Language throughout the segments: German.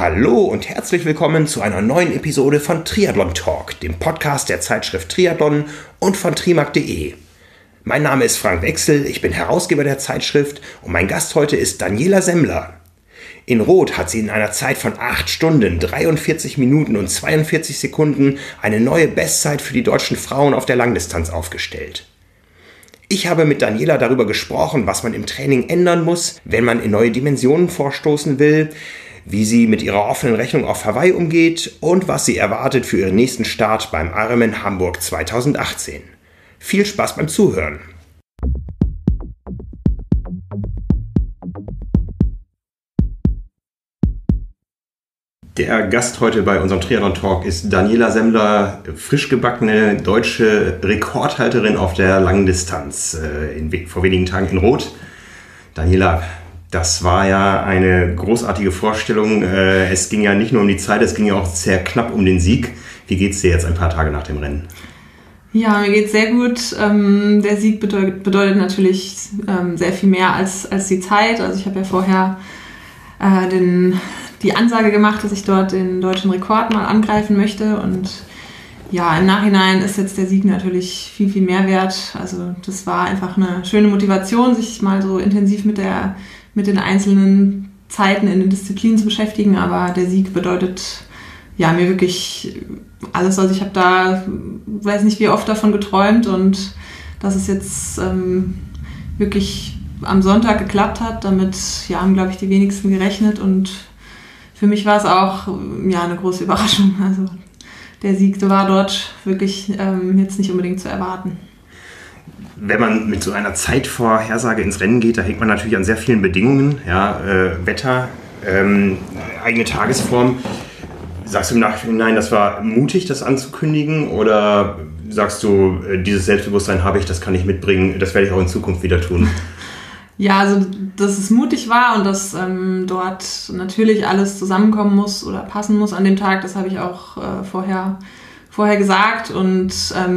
Hallo und herzlich willkommen zu einer neuen Episode von Triathlon Talk, dem Podcast der Zeitschrift Triathlon und von trimark.de. Mein Name ist Frank Wechsel, ich bin Herausgeber der Zeitschrift und mein Gast heute ist Daniela Semmler. In Rot hat sie in einer Zeit von 8 Stunden, 43 Minuten und 42 Sekunden eine neue Bestzeit für die deutschen Frauen auf der Langdistanz aufgestellt. Ich habe mit Daniela darüber gesprochen, was man im Training ändern muss, wenn man in neue Dimensionen vorstoßen will, wie sie mit ihrer offenen Rechnung auf Hawaii umgeht und was sie erwartet für ihren nächsten Start beim Ironman Hamburg 2018. Viel Spaß beim Zuhören! Der Gast heute bei unserem Triathlon Talk ist Daniela Semmler, frisch gebackene deutsche Rekordhalterin auf der Langdistanz vor wenigen Tagen in Rot. Daniela, das war ja eine großartige Vorstellung. Es ging ja nicht nur um die Zeit, es ging ja auch sehr knapp um den Sieg. Wie geht's dir jetzt ein paar Tage nach dem Rennen? Ja, mir geht's sehr gut. Der Sieg bedeutet natürlich sehr viel mehr als die Zeit. Also ich habe ja vorher die Ansage gemacht, dass ich dort den deutschen Rekord mal angreifen möchte. Und ja, im Nachhinein ist jetzt der Sieg natürlich viel, viel mehr wert. Also das war einfach eine schöne Motivation, sich mal so intensiv mit den einzelnen Zeiten in den Disziplinen zu beschäftigen. Aber der Sieg bedeutet ja mir wirklich alles. Also ich habe da, weiß nicht wie oft davon geträumt. Und dass es jetzt wirklich am Sonntag geklappt hat, damit haben, glaube ich, die wenigsten gerechnet. Und für mich war es auch eine große Überraschung. Also der Sieg war dort wirklich jetzt nicht unbedingt zu erwarten. Wenn man mit so einer Zeitvorhersage ins Rennen geht, da hängt man natürlich an sehr vielen Bedingungen. Ja, Wetter, eigene Tagesform. Sagst du im Nachhinein, das war mutig, das anzukündigen? Oder sagst du, dieses Selbstbewusstsein habe ich, das kann ich mitbringen, das werde ich auch in Zukunft wieder tun? Ja, also dass es mutig war und dass dort natürlich alles zusammenkommen muss oder passen muss an dem Tag, das habe ich auch vorher gesagt. Und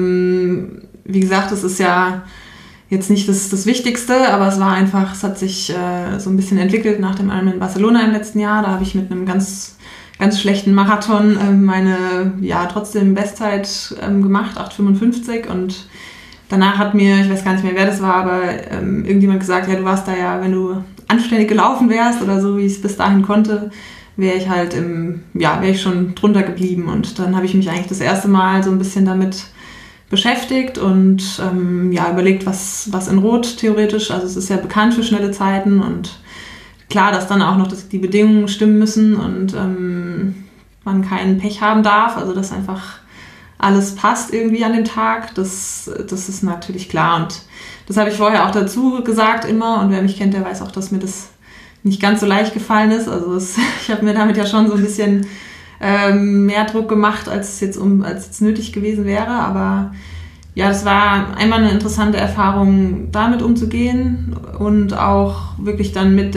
wie gesagt, das ist ja jetzt nicht das Wichtigste, aber es hat sich so ein bisschen entwickelt nach dem Ironman in Barcelona im letzten Jahr. Da habe ich mit einem ganz, ganz schlechten Marathon meine trotzdem Bestzeit gemacht, 8,55, und danach hat mir, ich weiß gar nicht mehr, wer das war, aber irgendjemand gesagt, ja, du warst da ja, wenn du anständig gelaufen wärst oder so, wie ich es bis dahin konnte, wäre ich schon drunter geblieben. Und dann habe ich mich eigentlich das erste Mal so ein bisschen damit beschäftigt und überlegt, was in Rot theoretisch, also es ist ja bekannt für schnelle Zeiten und klar, dass dann auch noch die Bedingungen stimmen müssen und man keinen Pech haben darf, also dass einfach alles passt irgendwie an dem Tag, das ist natürlich klar. Und das habe ich vorher auch dazu gesagt immer. Und wer mich kennt, der weiß auch, dass mir das nicht ganz so leicht gefallen ist. Also ich habe mir damit ja schon so ein bisschen mehr Druck gemacht, als jetzt nötig gewesen wäre. Aber ja, das war einmal eine interessante Erfahrung, damit umzugehen und auch wirklich dann mit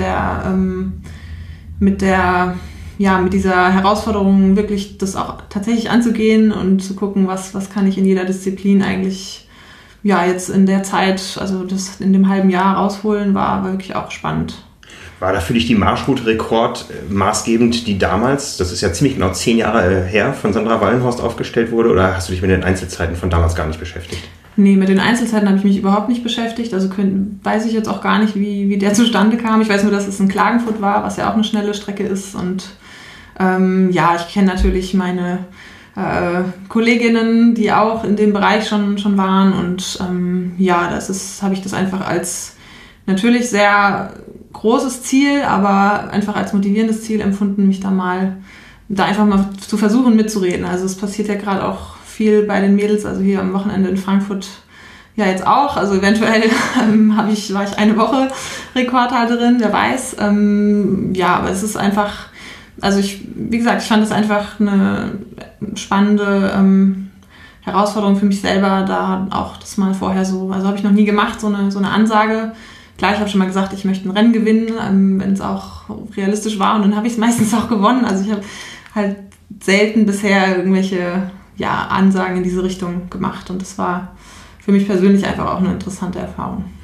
dieser Herausforderung wirklich das auch tatsächlich anzugehen und zu gucken, was kann ich in jeder Disziplin eigentlich jetzt in der Zeit, also das in dem halben Jahr rausholen, war wirklich auch spannend. War da für dich die Marschroute-Rekord maßgebend, die damals, das ist ja ziemlich genau 10 Jahre her, von Sandra Wallenhorst aufgestellt wurde, oder hast du dich mit den Einzelzeiten von damals gar nicht beschäftigt? Nee, mit den Einzelzeiten habe ich mich überhaupt nicht beschäftigt. Also weiß ich jetzt auch gar nicht, wie der zustande kam. Ich weiß nur, dass es in Klagenfurt war, was ja auch eine schnelle Strecke ist. Und ich kenne natürlich meine Kolleginnen, die auch in dem Bereich schon waren. Und habe ich das einfach als natürlich sehr großes Ziel, aber einfach als motivierendes Ziel empfunden, mich da einfach mal zu versuchen mitzureden. Also es passiert ja gerade auch viel bei den Mädels, also hier am Wochenende in Frankfurt ja jetzt auch. Also eventuell war ich eine Woche Rekordhalterin, wer weiß. Aber es ist einfach, also wie gesagt, ich fand es einfach eine spannende Herausforderung für mich selber, da auch das mal vorher so, also habe ich noch nie gemacht, so eine Ansage. Klar, ich habe schon mal gesagt, ich möchte ein Rennen gewinnen, wenn es auch realistisch war, und dann habe ich es meistens auch gewonnen. Also ich habe halt selten bisher irgendwelche Ansagen in diese Richtung gemacht, und das war für mich persönlich einfach auch eine interessante Erfahrung.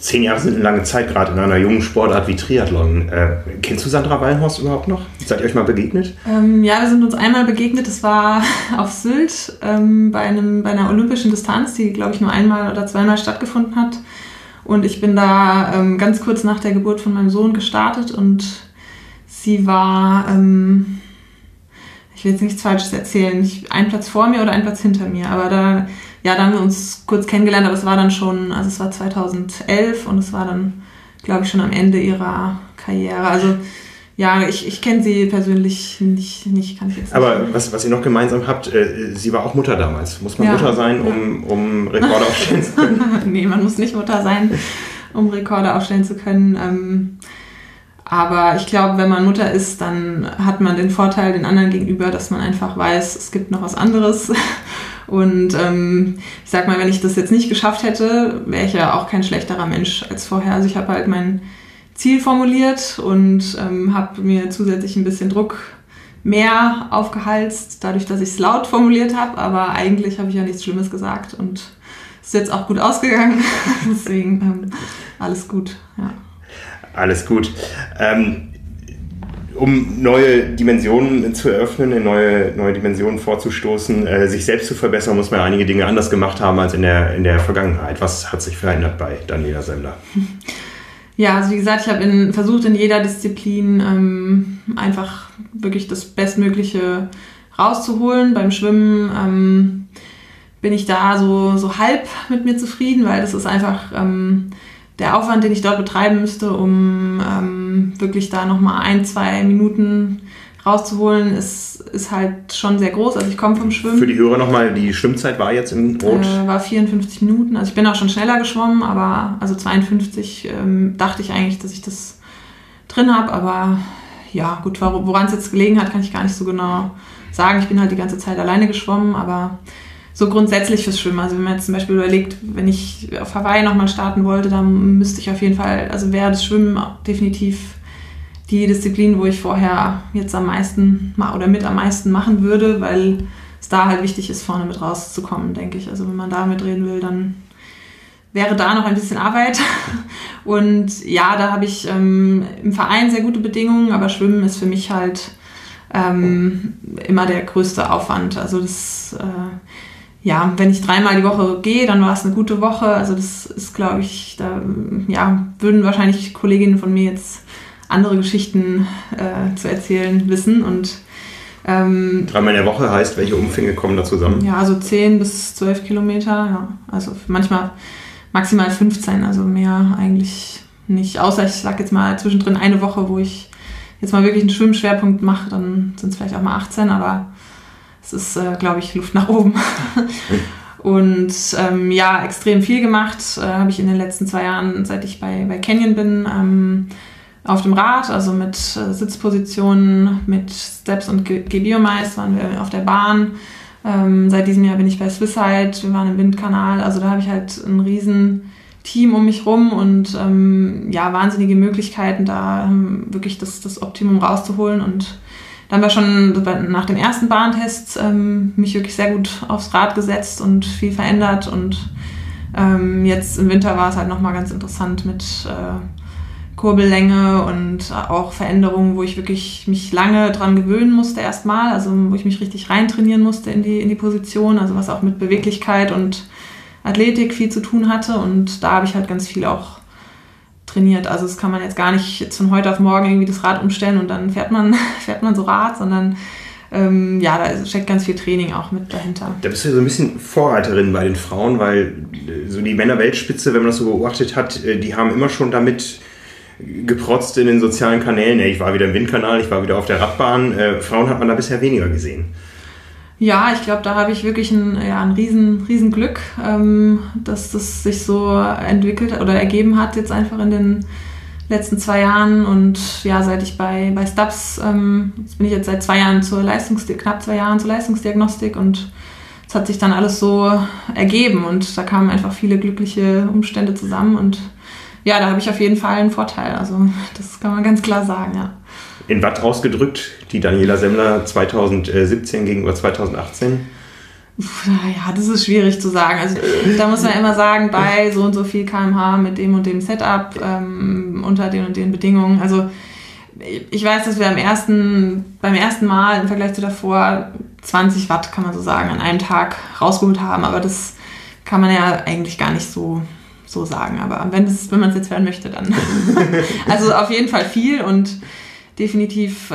10 Jahre sind eine lange Zeit, gerade in einer jungen Sportart wie Triathlon. Kennst du Sandra Wallenhorst überhaupt noch? Seid ihr euch mal begegnet? Ja, wir sind uns einmal begegnet. Das war auf Sylt bei einer olympischen Distanz, die, glaube ich, nur einmal oder zweimal stattgefunden hat. Und ich bin da ganz kurz nach der Geburt von meinem Sohn gestartet und sie war, ich will jetzt nichts Falsches erzählen, ein Platz vor mir oder ein Platz hinter mir, aber da haben wir uns kurz kennengelernt, aber es war dann schon, also es war 2011 und es war dann, glaube ich, schon am Ende ihrer Karriere. Also ja, ich kenne sie persönlich nicht, kann ich jetzt nicht. Aber was ihr noch gemeinsam habt, sie war auch Mutter damals. Muss man Mutter sein, um Rekorde aufstellen zu können? Nee, man muss nicht Mutter sein, um Rekorde aufstellen zu können. Aber ich glaube, wenn man Mutter ist, dann hat man den Vorteil den anderen gegenüber, dass man einfach weiß, es gibt noch was anderes. Und ich sag mal, wenn ich das jetzt nicht geschafft hätte, wäre ich ja auch kein schlechterer Mensch als vorher. Also ich habe halt mein Ziel formuliert und habe mir zusätzlich ein bisschen Druck mehr aufgehalst, dadurch, dass ich es laut formuliert habe. Aber eigentlich habe ich ja nichts Schlimmes gesagt und es ist jetzt auch gut ausgegangen. Deswegen alles gut, ja. Alles gut. Um neue Dimensionen zu eröffnen, in neue Dimensionen vorzustoßen, sich selbst zu verbessern, muss man einige Dinge anders gemacht haben als in der Vergangenheit. Was hat sich verändert bei Daniela Semmler? Ja, also wie gesagt, ich habe versucht in jeder Disziplin einfach wirklich das Bestmögliche rauszuholen. Beim Schwimmen bin ich da so halb mit mir zufrieden, weil das ist einfach der Aufwand, den ich dort betreiben müsste, um wirklich da nochmal 1-2 Minuten rauszuholen, ist halt schon sehr groß. Also ich komme vom Schwimmen. Für die Hörer nochmal, die Schwimmzeit war jetzt im Rot? War 54 Minuten. Also ich bin auch schon schneller geschwommen, aber also 52 dachte ich eigentlich, dass ich das drin habe. Aber ja, gut, woran es jetzt gelegen hat, kann ich gar nicht so genau sagen. Ich bin halt die ganze Zeit alleine geschwommen, aber so grundsätzlich fürs Schwimmen. Also wenn man jetzt zum Beispiel überlegt, wenn ich auf Hawaii nochmal starten wollte, dann müsste ich auf jeden Fall, also wäre das Schwimmen definitiv die Disziplin, wo ich vorher jetzt am meisten oder mit am meisten machen würde, weil es da halt wichtig ist, vorne mit rauszukommen, denke ich. Also wenn man da mitreden will, dann wäre da noch ein bisschen Arbeit. Und ja, da habe ich im Verein sehr gute Bedingungen, aber Schwimmen ist für mich halt immer der größte Aufwand. Also das ja, wenn ich 3-mal die Woche gehe, dann war es eine gute Woche. Also das ist, glaube ich, da würden wahrscheinlich Kolleginnen von mir jetzt andere Geschichten zu erzählen wissen. Und 3-mal in der Woche heißt, welche Umfänge kommen da zusammen? Ja, also 10 bis 12 Kilometer. Ja. Also manchmal maximal 15, also mehr eigentlich nicht. Außer ich sage jetzt mal zwischendrin eine Woche, wo ich jetzt mal wirklich einen Schwimmschwerpunkt mache, dann sind es vielleicht auch mal 18, aber es ist, glaube ich, Luft nach oben. Und extrem viel gemacht habe ich in den letzten 2 Jahren, seit ich bei Canyon bin, auf dem Rad, also mit Sitzpositionen, mit Steps und Gebiomais waren wir auf der Bahn. Seit diesem Jahr bin ich bei Swisside, wir waren im Windkanal, also da habe ich halt ein riesen Team um mich rum und wahnsinnige Möglichkeiten, da wirklich das Optimum rauszuholen. Und dann war schon nach dem ersten Bahntest mich wirklich sehr gut aufs Rad gesetzt und viel verändert. Und jetzt im Winter war es halt nochmal ganz interessant mit Kurbellänge und auch Veränderungen, wo ich wirklich mich lange dran gewöhnen musste erstmal, also wo ich mich richtig reintrainieren musste in die Position, also was auch mit Beweglichkeit und Athletik viel zu tun hatte. Und da habe ich halt ganz viel auch trainiert. Also das kann man jetzt gar nicht jetzt von heute auf morgen irgendwie das Rad umstellen und dann fährt man so Rad, sondern da steckt ganz viel Training auch mit dahinter. Da bist du so ein bisschen Vorreiterin bei den Frauen, weil so die Männerweltspitze, wenn man das so beobachtet hat, die haben immer schon damit geprotzt in den sozialen Kanälen. Ich war wieder im Windkanal, ich war wieder auf der Radbahn. Frauen hat man da bisher weniger gesehen. Ja, ich glaube, da habe ich wirklich ein riesen Glück, dass das sich so entwickelt oder ergeben hat jetzt einfach in den letzten 2 Jahren. Und ja, seit ich bei Stubbs, jetzt bin ich jetzt seit 2 Jahren knapp 2 Jahren zur Leistungsdiagnostik, und es hat sich dann alles so ergeben und da kamen einfach viele glückliche Umstände zusammen und ja, da habe ich auf jeden Fall einen Vorteil. Also das kann man ganz klar sagen, ja. In Watt ausgedrückt, die Daniela Semmler 2017 gegenüber 2018? Ja, das ist schwierig zu sagen. Also da muss man immer sagen, bei so und so viel km/h mit dem und dem Setup unter den und den Bedingungen. Also ich weiß, dass wir beim ersten Mal im Vergleich zu davor 20 Watt, kann man so sagen, an einem Tag rausgeholt haben. Aber das kann man ja eigentlich gar nicht so sagen. Aber wenn man es jetzt hören möchte, dann. Also auf jeden Fall viel und definitiv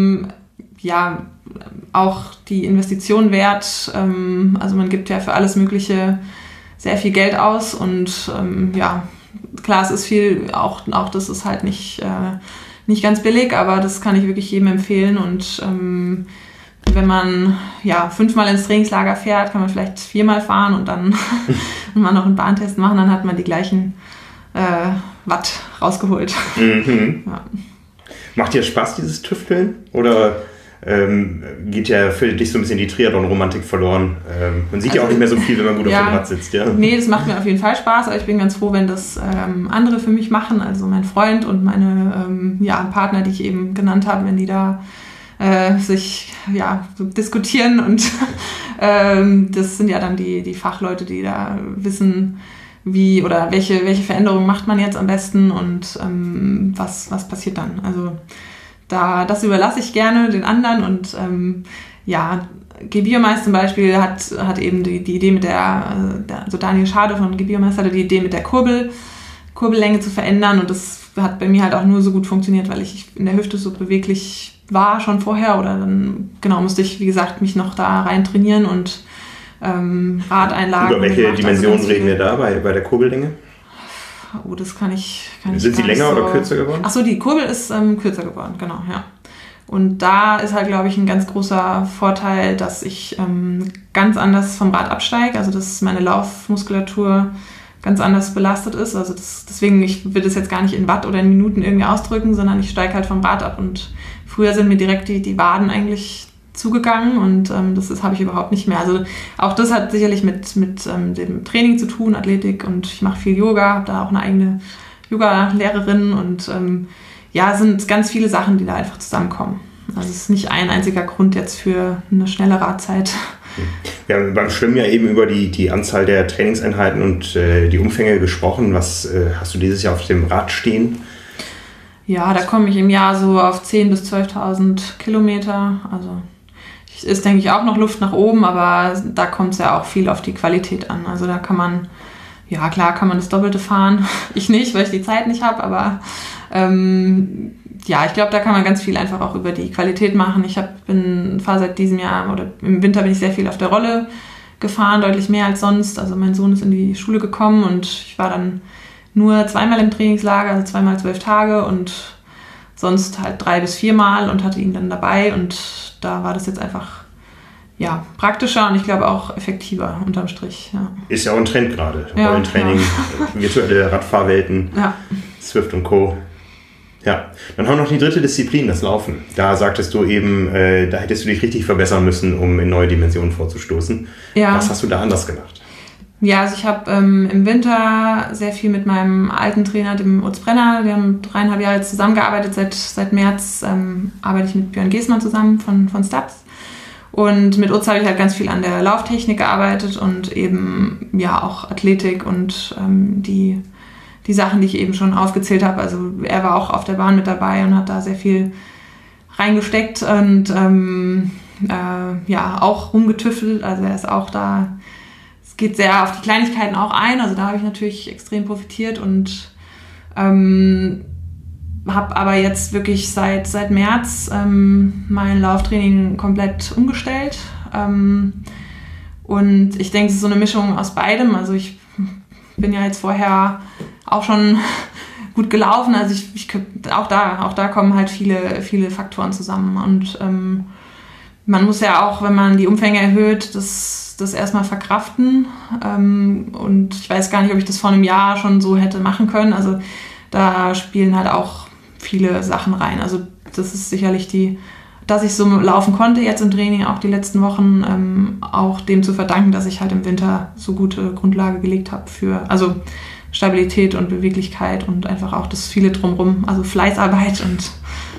auch die Investition wert. Also man gibt ja für alles Mögliche sehr viel Geld aus und klar, es ist viel, auch das ist halt nicht ganz billig, aber das kann ich wirklich jedem empfehlen und wenn man 5-mal ins Trainingslager fährt, kann man vielleicht 4-mal fahren und dann mal noch einen Bahntest machen, dann hat man die gleichen Watt rausgeholt. Mhm. Ja. Macht dir Spaß, dieses Tüfteln? Oder geht ja für dich so ein bisschen die Triathlon-Romantik verloren? Man sieht ja auch nicht mehr so viel, wenn man gut auf dem Rad sitzt. Ja? Nee, das macht mir auf jeden Fall Spaß, aber ich bin ganz froh, wenn das andere für mich machen, also mein Freund und meine Partner, die ich eben genannt habe, wenn die da sich so diskutieren und das sind ja dann die Fachleute, die da wissen, wie oder welche Veränderungen macht man jetzt am besten und was passiert dann. Also das überlasse ich gerne den anderen und G-Biomeister zum Beispiel hat eben die Idee mit also Daniel Schade von G-Biomeister hatte die Idee mit der Kurbellänge zu verändern und das hat bei mir halt auch nur so gut funktioniert, weil ich in der Hüfte so beweglich war schon vorher oder dann musste ich, wie gesagt, mich noch da rein trainieren und Radeinlagen. Über welche Dimensionen reden wir da bei der Kurbellänge? Oh, das kann ich Sind sie länger oder kürzer geworden? Achso, die Kurbel ist kürzer geworden, genau, ja. Und da ist halt, glaube ich, ein ganz großer Vorteil, dass ich ganz anders vom Rad absteige, also dass meine Laufmuskulatur ganz anders belastet ist. Also deswegen, ich will das jetzt gar nicht in Watt oder in Minuten irgendwie ausdrücken, sondern ich steige halt vom Rad ab. Und früher sind mir direkt die Waden eigentlich zugegangen und das habe ich überhaupt nicht mehr. Also auch das hat sicherlich mit dem Training zu tun, Athletik und ich mache viel Yoga, habe da auch eine eigene Yoga-Lehrerin und es sind ganz viele Sachen, die da einfach zusammenkommen. Also es ist nicht ein einziger Grund jetzt für eine schnelle Radzeit. Wir haben beim Schwimmen ja eben über die Anzahl der Trainingseinheiten und die Umfänge gesprochen. Was hast du dieses Jahr auf dem Rad stehen? Ja, da komme ich im Jahr so auf 10.000 bis 12.000 Kilometer. Also ist, denke ich, auch noch Luft nach oben, aber da kommt es ja auch viel auf die Qualität an. Also da kann man, kann man das Doppelte fahren. Ich nicht, weil ich die Zeit nicht habe, aber ich glaube, da kann man ganz viel einfach auch über die Qualität machen. Ich fahre seit diesem Jahr oder im Winter bin ich sehr viel auf der Rolle gefahren, deutlich mehr als sonst. Also mein Sohn ist in die Schule gekommen und ich war dann nur 2-mal im Trainingslager, also 2-mal 12 Tage und sonst halt 3 bis 4-mal und hatte ihn dann dabei und da war das jetzt einfach praktischer und ich glaube auch effektiver unterm Strich. Ja. Ist ja auch ein Trend gerade. Rollentraining, virtuelle Radfahrwelten, Zwift und Co. Ja, dann haben wir noch die dritte Disziplin, das Laufen. Da sagtest du eben, da hättest du dich richtig verbessern müssen, um in neue Dimensionen vorzustoßen. Ja. Was hast du da anders gemacht? Ja, also ich habe im Winter sehr viel mit meinem alten Trainer, dem Utz Brenner, wir haben 3,5 Jahre jetzt zusammengearbeitet. Seit März arbeite ich mit Björn Geßmann zusammen von Stubbs. Und mit Utz habe ich halt ganz viel an der Lauftechnik gearbeitet und eben auch Athletik und die Sachen, die ich eben schon aufgezählt habe. Also er war auch auf der Bahn mit dabei und hat da sehr viel reingesteckt und auch rumgetüffelt. Also er ist auch da. Es geht sehr auf die Kleinigkeiten auch ein. Also da habe ich natürlich extrem profitiert und habe aber jetzt wirklich seit März mein Lauftraining komplett umgestellt. Und ich denke, es ist so eine Mischung aus beidem. Also ich bin ja jetzt vorher auch schon gut gelaufen. Also auch da kommen halt viele Faktoren zusammen. Und man muss ja auch, wenn man die Umfänge erhöht, das erstmal verkraften. Und ich weiß gar nicht, ob ich das vor einem Jahr schon so hätte machen können. Also da spielen halt auch viele Sachen rein. Also das ist sicherlich dass ich so laufen konnte jetzt im Training, auch die letzten Wochen, auch dem zu verdanken, dass ich halt im Winter so gute Grundlage gelegt habe für Stabilität und Beweglichkeit und einfach auch das viele drumherum, also Fleißarbeit und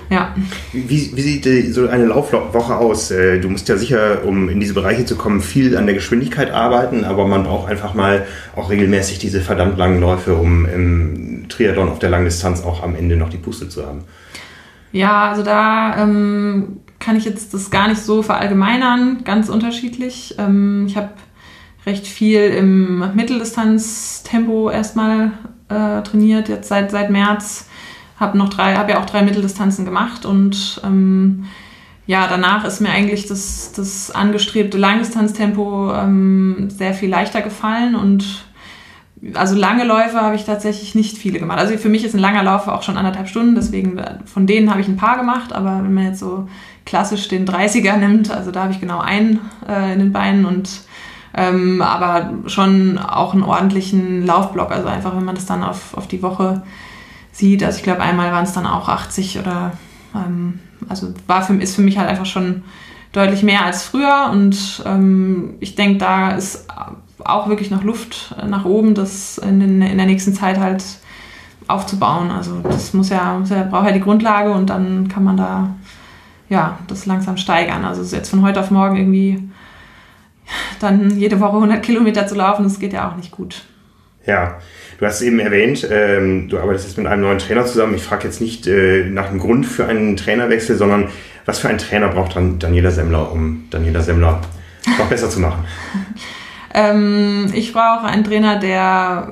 Ja. Wie sieht so eine Laufwoche aus? Du musst ja sicher, um in diese Bereiche zu kommen, viel an der Geschwindigkeit arbeiten, aber man braucht einfach mal auch regelmäßig diese verdammt langen Läufe, um im Triathlon auf der Langdistanz auch am Ende noch die Puste zu haben. Ja, also da kann ich jetzt das gar nicht so verallgemeinern, ganz unterschiedlich. Ich habe recht viel im Mitteldistanztempo erstmal trainiert, jetzt seit März. Habe ja auch 3 Mitteldistanzen gemacht und danach ist mir eigentlich das angestrebte Langdistanztempo sehr viel leichter gefallen und also lange Läufe habe ich tatsächlich nicht viele gemacht. Also für mich ist ein langer Lauf auch schon 1,5 Stunden, deswegen von denen habe ich ein paar gemacht, aber wenn man jetzt so klassisch den 30er nimmt, also da habe ich genau einen in den Beinen und aber schon auch einen ordentlichen Laufblock, also einfach wenn man das dann auf die Woche sieht, also ich glaube einmal waren es dann auch 80 oder also ist für mich halt einfach schon deutlich mehr als früher und ich denke, da ist auch wirklich noch Luft nach oben, das in der nächsten Zeit halt aufzubauen. Also das braucht ja die Grundlage und dann kann man da das langsam steigern. Also jetzt von heute auf morgen irgendwie dann jede Woche 100 Kilometer zu laufen, das geht ja auch nicht gut. Ja, du hast es eben erwähnt, du arbeitest jetzt mit einem neuen Trainer zusammen. Ich frage jetzt nicht nach dem Grund für einen Trainerwechsel, sondern was für einen Trainer braucht dann Daniela Semmler, um Daniela Semmler noch besser zu machen? Ich brauche einen Trainer, der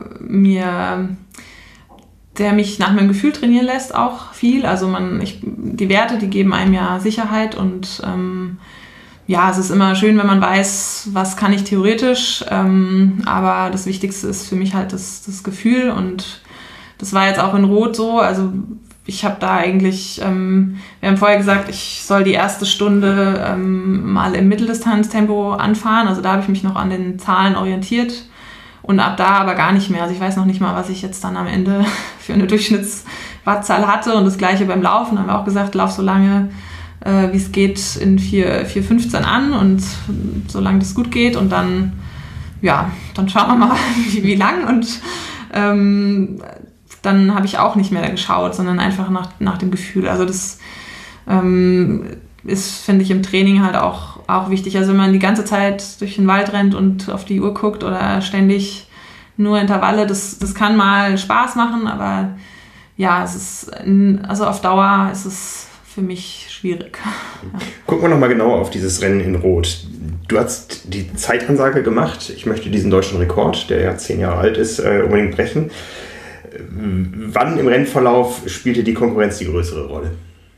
mich nach meinem Gefühl trainieren lässt, auch viel. Also die Werte, die geben einem ja Sicherheit und es ist immer schön, wenn man weiß, was kann ich theoretisch, aber das Wichtigste ist für mich halt das Gefühl und das war jetzt auch in Rot so, also ich habe da eigentlich, wir haben vorher gesagt, ich soll die erste Stunde mal im Mitteldistanztempo anfahren, also da habe ich mich noch an den Zahlen orientiert und ab da aber gar nicht mehr, also ich weiß noch nicht mal, was ich jetzt dann am Ende für eine Durchschnittswattzahl hatte und das gleiche beim Laufen, haben wir auch gesagt, lauf so lange wie es geht in 4,15 an und solange das gut geht und dann schauen wir mal, wie lang und dann habe ich auch nicht mehr geschaut, sondern einfach nach dem Gefühl. Also das ist, finde ich, im Training halt auch wichtig. Also wenn man die ganze Zeit durch den Wald rennt und auf die Uhr guckt oder ständig nur Intervalle, das kann mal Spaß machen, aber also auf Dauer ist es für mich schwierig. Ja. Gucken wir nochmal genauer auf dieses Rennen in Rot. Du hast die Zeitansage gemacht. Ich möchte diesen deutschen Rekord, der ja 10 Jahre alt ist, unbedingt brechen. Wann im Rennverlauf spielte die Konkurrenz die größere Rolle?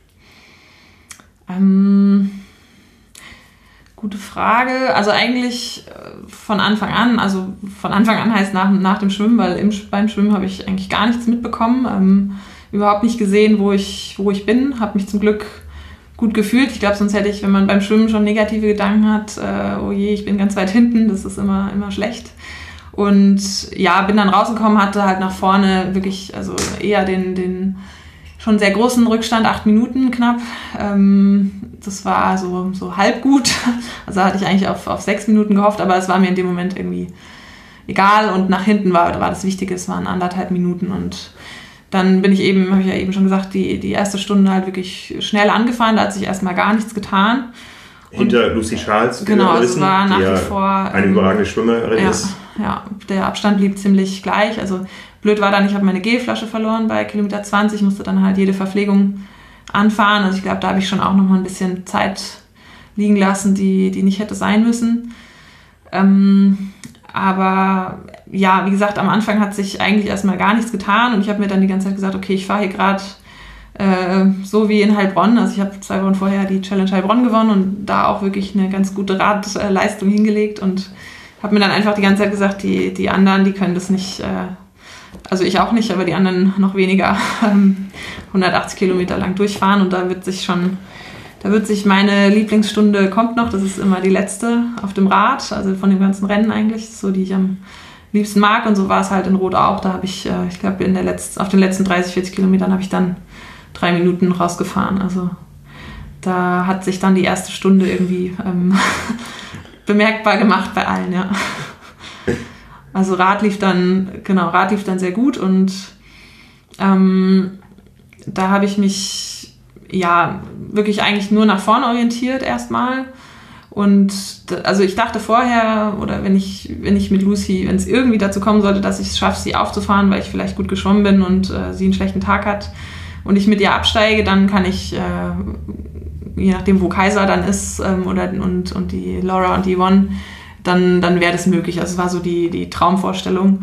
Gute Frage. Also eigentlich von Anfang an. Also von Anfang an heißt nach dem Schwimmen, weil beim Schwimmen habe ich eigentlich gar nichts mitbekommen. Überhaupt nicht gesehen, wo ich bin. Habe mich zum Glück gut gefühlt. Ich glaube, sonst hätte ich, wenn man beim Schwimmen schon negative Gedanken hat, oh je, ich bin ganz weit hinten, das ist immer schlecht. Und bin dann rausgekommen, hatte halt nach vorne wirklich, also eher den schon sehr großen Rückstand, 8 Minuten knapp. Das war so halb gut. Also hatte ich eigentlich auf 6 Minuten gehofft, aber es war mir in dem Moment irgendwie egal. Und nach hinten war das Wichtige, es waren 1,5 Minuten und dann habe ich ja eben schon gesagt, die erste Stunde halt wirklich schnell angefahren, da hat sich erstmal gar nichts getan. Hinter Lucy Charles. Genau, es war nach wie vor eine überragende Schwimmerin ist. Ja, der Abstand blieb ziemlich gleich. Also blöd war dann, ich habe meine Gelflasche verloren bei Kilometer 20, musste dann halt jede Verpflegung anfahren. Also ich glaube, da habe ich schon auch noch mal ein bisschen Zeit liegen lassen, die nicht hätte sein müssen. Aber wie gesagt, am Anfang hat sich eigentlich erstmal gar nichts getan und ich habe mir dann die ganze Zeit gesagt, okay, ich fahre hier gerade so wie in Heilbronn. Also ich habe 2 Wochen vorher die Challenge Heilbronn gewonnen und da auch wirklich eine ganz gute Radleistung hingelegt und habe mir dann einfach die ganze Zeit gesagt, die anderen, die können das nicht, also ich auch nicht, aber die anderen noch weniger, 180 Kilometer lang durchfahren und da wird sich meine Lieblingsstunde kommt noch, das ist immer die letzte auf dem Rad, also von dem ganzen Rennen eigentlich, so die ich am liebsten mag und so war es halt in Rot auch, da habe ich, ich glaube auf den letzten 30, 40 Kilometern habe ich dann 3 Minuten rausgefahren, also da hat sich dann die erste Stunde irgendwie bemerkbar gemacht bei allen, ja. Also Rad lief dann sehr gut und da habe ich mich ja, wirklich eigentlich nur nach vorne orientiert erstmal. Und also ich dachte vorher, oder wenn ich mit Lucy, wenn es irgendwie dazu kommen sollte, dass ich es schaffe, sie aufzufahren, weil ich vielleicht gut geschwommen bin und sie einen schlechten Tag hat und ich mit ihr absteige, dann kann ich, je nachdem wo Kaiser dann ist und die Laura und die Yvonne, dann wäre das möglich. Also es war so die Traumvorstellung.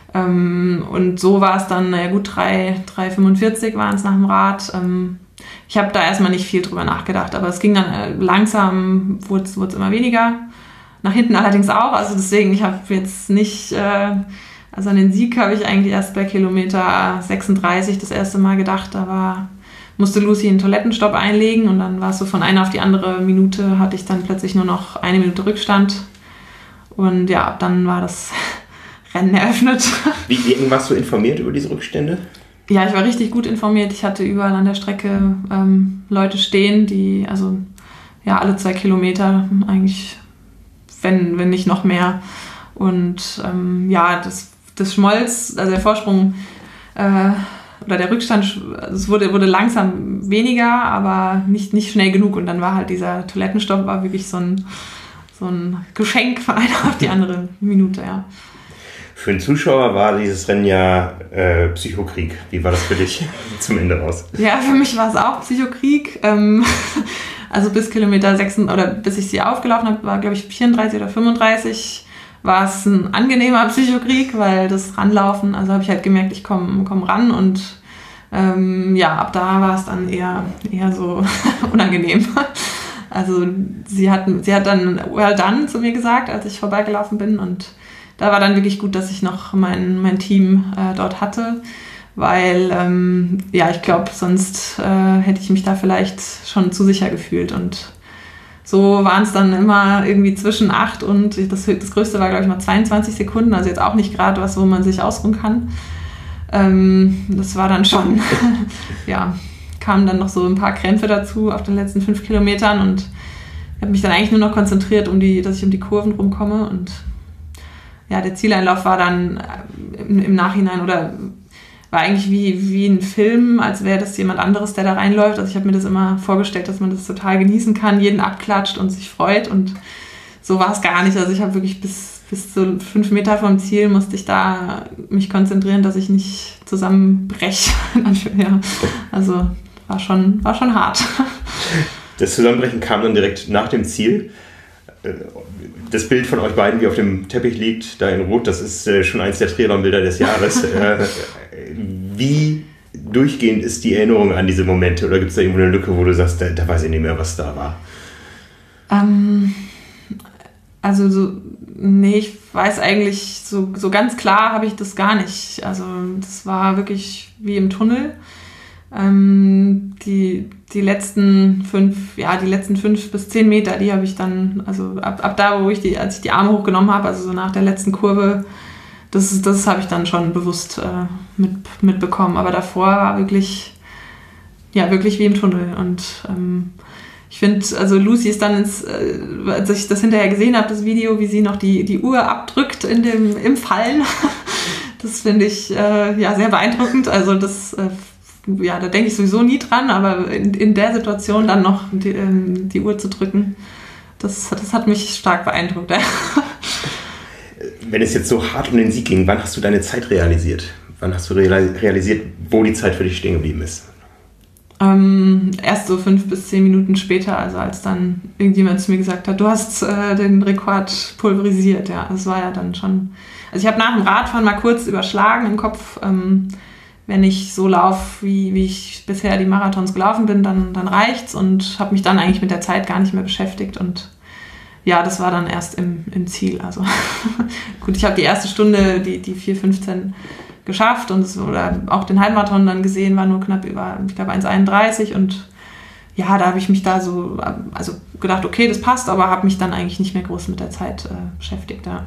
Und so war es dann, naja gut, 3,45 waren es nach dem Rad. Ich habe da erstmal nicht viel drüber nachgedacht, aber es ging dann langsam, wurde es immer weniger. Nach hinten allerdings auch, also deswegen, ich habe jetzt nicht, also an den Sieg habe ich eigentlich erst bei Kilometer 36 das erste Mal gedacht, musste Lucy einen Toilettenstopp einlegen und dann war es so von einer auf die andere Minute, hatte ich dann plötzlich nur noch 1 Minute Rückstand und ja, dann war das Rennen eröffnet. Wie eng warst du informiert über diese Rückstände? Ja, ich war richtig gut informiert. Ich hatte überall an der Strecke Leute stehen, die also ja alle 2 Kilometer eigentlich, wenn nicht noch mehr. Und ja, das schmolz, also der Vorsprung oder der Rückstand, es wurde langsam weniger, aber nicht schnell genug. Und dann war halt dieser Toilettenstopp war wirklich so ein Geschenk von einer auf die andere Minute, ja. Für den Zuschauer war dieses Rennen ja Psychokrieg. Wie war das für dich zum Ende raus? Ja, für mich war es auch Psychokrieg. Also bis Kilometer 6 oder bis ich sie aufgelaufen habe, war glaube ich 34 oder 35, war es ein angenehmer Psychokrieg, weil das Ranlaufen, also habe ich halt gemerkt, ich komm ran und ja, ab da war es dann eher so unangenehm. Also sie hat dann well done zu mir gesagt, als ich vorbeigelaufen bin und da war dann wirklich gut, dass ich noch mein Team dort hatte, weil ja, ich glaube, sonst hätte ich mich da vielleicht schon zu sicher gefühlt. Und so waren es dann immer irgendwie zwischen 8 und das Größte war, glaube ich, mal 22 Sekunden, also jetzt auch nicht gerade was, wo man sich ausruhen kann. Das war dann schon, ja, kamen dann noch so ein paar Krämpfe dazu auf den letzten 5 Kilometern und ich habe mich dann eigentlich nur noch konzentriert, dass ich um die Kurven rumkomme und ja, der Zieleinlauf war dann im Nachhinein oder war eigentlich wie ein Film, als wäre das jemand anderes, der da reinläuft. Also ich habe mir das immer vorgestellt, dass man das total genießen kann, jeden abklatscht und sich freut und so war es gar nicht. Also ich habe wirklich bis zu 5 Meter vom Ziel musste ich da mich konzentrieren, dass ich nicht zusammenbreche. Ja, also war schon hart. Das Zusammenbrechen kam dann direkt nach dem Ziel. Das Bild von euch beiden, wie auf dem Teppich liegt, da in Rot, das ist schon eins der Triathlon-Bilder des Jahres. Wie durchgehend ist die Erinnerung an diese Momente? Oder gibt es da irgendwo eine Lücke, wo du sagst, da weiß ich nicht mehr, was da war? Also nee, ich weiß eigentlich, so ganz klar habe ich das gar nicht. Also das war wirklich wie im Tunnel. Die letzten 5 bis 10 Meter, die habe ich dann, also ab da, als ich die Arme hochgenommen habe, also so nach der letzten Kurve, das habe ich dann schon bewusst mitbekommen. Aber davor war wirklich wie im Tunnel. Und ich finde, also Lucy ist dann als ich das hinterher gesehen habe, das Video, wie sie noch die Uhr abdrückt im Fallen, das finde ich sehr beeindruckend. Also das da denke ich sowieso nie dran, aber in der Situation dann noch die Uhr zu drücken, das hat mich stark beeindruckt. Wenn es jetzt so hart um den Sieg ging, wann hast du deine Zeit realisiert? Wann hast du realisiert, wo die Zeit für dich stehen geblieben ist? Erst so 5 bis 10 Minuten später, also als dann irgendjemand zu mir gesagt hat, du hast den Rekord pulverisiert. Ja, das war ja dann schon... Also ich habe nach dem Radfahren mal kurz überschlagen im Kopf, wenn ich so laufe, wie ich bisher die Marathons gelaufen bin, dann reicht's und habe mich dann eigentlich mit der Zeit gar nicht mehr beschäftigt und ja, das war dann erst im Ziel. Also gut, ich habe die erste Stunde, die 4:15 geschafft und oder auch den Halbmarathon dann gesehen, war nur knapp über, ich glaube 1:31 und ja, da habe ich mich da so, also gedacht, okay, das passt, aber habe mich dann eigentlich nicht mehr groß mit der Zeit beschäftigt, ja.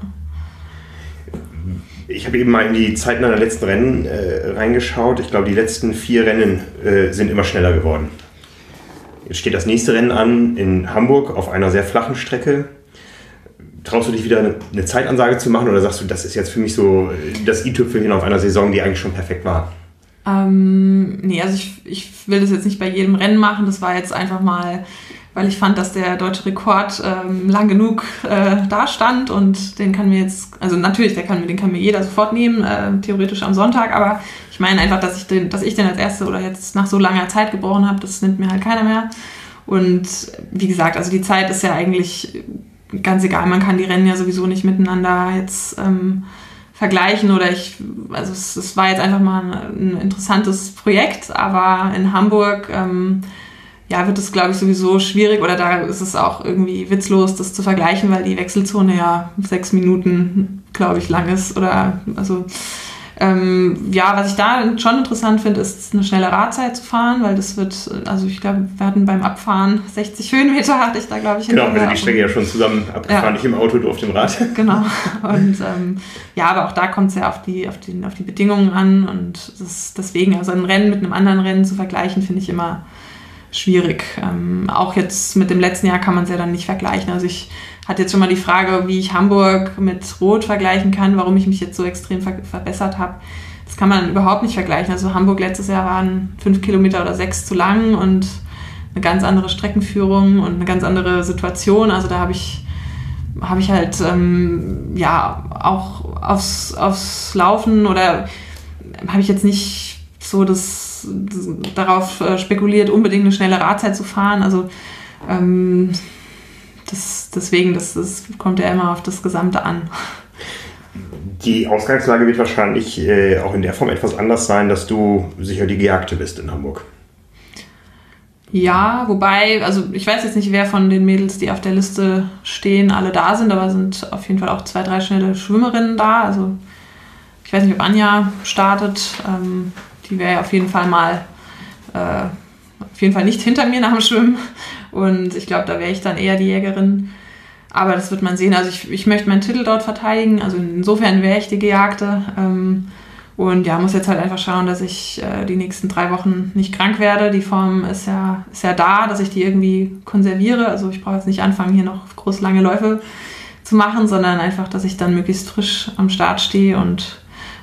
Ich habe eben mal in die Zeiten der letzten Rennen reingeschaut. Ich glaube, die letzten 4 Rennen sind immer schneller geworden. Jetzt steht das nächste Rennen an in Hamburg auf einer sehr flachen Strecke. Traust du dich wieder eine Zeitansage zu machen oder sagst du, das ist jetzt für mich so das i-Tüpfelchen auf einer Saison, die eigentlich schon perfekt war? Nee, also ich will das jetzt nicht bei jedem Rennen machen. Das war jetzt einfach mal, weil ich fand, dass der deutsche Rekord lang genug da stand und den kann mir jetzt, also natürlich, den kann mir jeder sofort nehmen, theoretisch am Sonntag, aber ich meine einfach, dass ich den als Erste oder jetzt nach so langer Zeit gebrochen habe, das nimmt mir halt keiner mehr. Und wie gesagt, also die Zeit ist ja eigentlich ganz egal, man kann die Rennen ja sowieso nicht miteinander jetzt vergleichen also es war jetzt einfach mal ein interessantes Projekt, aber in Hamburg wird es, glaube ich, sowieso schwierig oder da ist es auch irgendwie witzlos, das zu vergleichen, weil die Wechselzone ja 6 Minuten, glaube ich, lang ist oder also was ich da schon interessant finde, ist eine schnelle Radzeit zu fahren, weil das wird, also ich glaube, wir hatten beim Abfahren 60 Höhenmeter, hatte ich da, glaube ich. Genau, wir sind die Strecke ja schon zusammen abgefahren, nicht im Auto, du auf dem Rad. Genau, und aber auch da kommt es ja auf die Bedingungen an und deswegen, also ein Rennen mit einem anderen Rennen zu vergleichen, finde ich immer schwierig. Auch jetzt mit dem letzten Jahr kann man es ja dann nicht vergleichen. Also ich hatte jetzt schon mal die Frage, wie ich Hamburg mit Rot vergleichen kann, warum ich mich jetzt so extrem verbessert habe. Das kann man überhaupt nicht vergleichen. Also Hamburg letztes Jahr waren 5 Kilometer oder 6 zu lang und eine ganz andere Streckenführung und eine ganz andere Situation. Also da habe ich halt auch aufs Laufen oder habe ich jetzt nicht so darauf spekuliert, unbedingt eine schnelle Radzeit zu fahren. Also deswegen, das kommt ja immer auf das Gesamte an. Die Ausgangslage wird wahrscheinlich auch in der Form etwas anders sein, dass du sicher die Gejagte bist in Hamburg. Ja, wobei, also ich weiß jetzt nicht, wer von den Mädels, die auf der Liste stehen, alle da sind, aber sind auf jeden Fall auch 2, 3 schnelle Schwimmerinnen da. Also ich weiß nicht, ob Anja startet. Die wäre ja auf jeden Fall nicht hinter mir nach dem Schwimmen. Und ich glaube, da wäre ich dann eher die Jägerin. Aber das wird man sehen. Also ich möchte meinen Titel dort verteidigen. Also insofern wäre ich die Gejagte. Und ja, muss jetzt halt einfach schauen, dass ich die nächsten 3 Wochen nicht krank werde. Die Form ist ja da, dass ich die irgendwie konserviere. Also ich brauche jetzt nicht anfangen, hier noch groß lange Läufe zu machen, sondern einfach, dass ich dann möglichst frisch am Start stehe. Und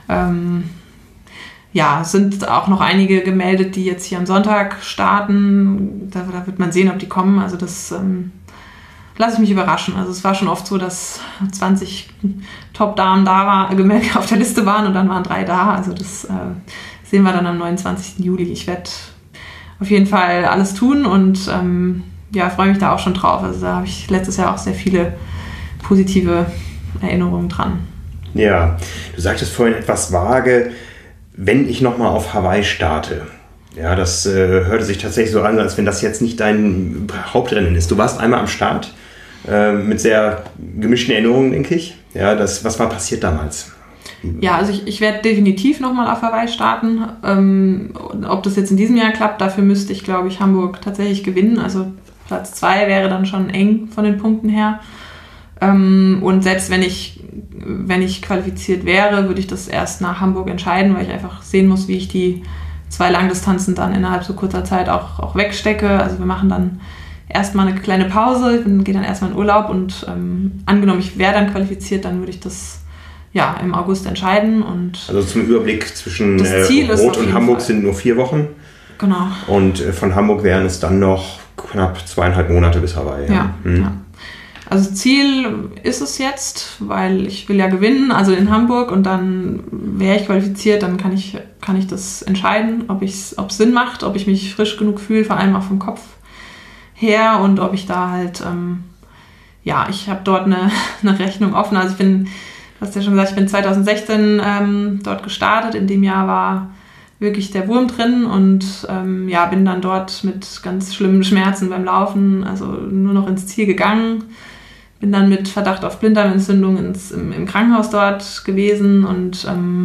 sind auch noch einige gemeldet, die jetzt hier am Sonntag starten. Da wird man sehen, ob die kommen. Also das lasse ich mich überraschen. Also es war schon oft so, dass 20 Top-Damen gemeldet auf der Liste waren und dann waren 3 da. Also das sehen wir dann am 29. Juli. Ich werde auf jeden Fall alles tun und freue mich da auch schon drauf. Also da habe ich letztes Jahr auch sehr viele positive Erinnerungen dran. Ja, du sagtest vorhin etwas vage, wenn ich nochmal auf Hawaii starte. Ja, das hörte sich tatsächlich so an, als wenn das jetzt nicht dein Hauptrennen ist. Du warst einmal am Start mit sehr gemischten Erinnerungen, denke ich. Ja, was war passiert damals? Ja, also ich werde definitiv nochmal auf Hawaii starten. Ob das jetzt in diesem Jahr klappt, dafür müsste ich, glaube ich, Hamburg tatsächlich gewinnen. Also Platz 2 wäre dann schon eng von den Punkten her. Und selbst wenn ich qualifiziert wäre, würde ich das erst nach Hamburg entscheiden, weil ich einfach sehen muss, wie ich die 2 Langdistanzen dann innerhalb so kurzer Zeit auch wegstecke. Also wir machen dann erstmal eine kleine Pause, ich gehe dann erstmal in Urlaub und angenommen, ich wäre dann qualifiziert, dann würde ich das im August entscheiden. Und also zum Überblick zwischen Rot und Hamburg sind nur 4 Wochen. Genau. Und von Hamburg wären es dann noch knapp 2,5 Monate bis Hawaii. Ja. Also Ziel ist es jetzt, weil ich will ja gewinnen, also in Hamburg, und dann wäre ich qualifiziert, dann kann ich das entscheiden, ob es Sinn macht, ob ich mich frisch genug fühle, vor allem auch vom Kopf her, und ob ich da halt, ich habe dort eine Rechnung offen. Also du hast ja schon gesagt, ich bin 2016 dort gestartet, in dem Jahr war wirklich der Wurm drin und bin dann dort mit ganz schlimmen Schmerzen beim Laufen, also nur noch ins Ziel gegangen. Bin dann mit Verdacht auf Blinddarmentzündung im Krankenhaus dort gewesen und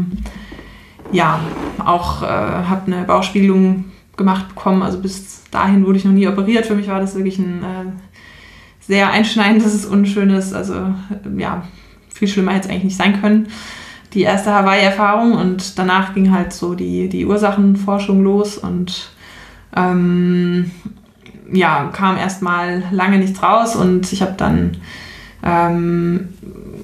habe eine Bauchspiegelung gemacht bekommen. Also bis dahin wurde ich noch nie operiert. Für mich war das wirklich ein sehr einschneidendes, unschönes, also viel schlimmer hätte es eigentlich nicht sein können. Die erste Hawaii-Erfahrung, und danach ging halt so die Ursachenforschung los und kam erstmal lange nichts raus, und ich habe dann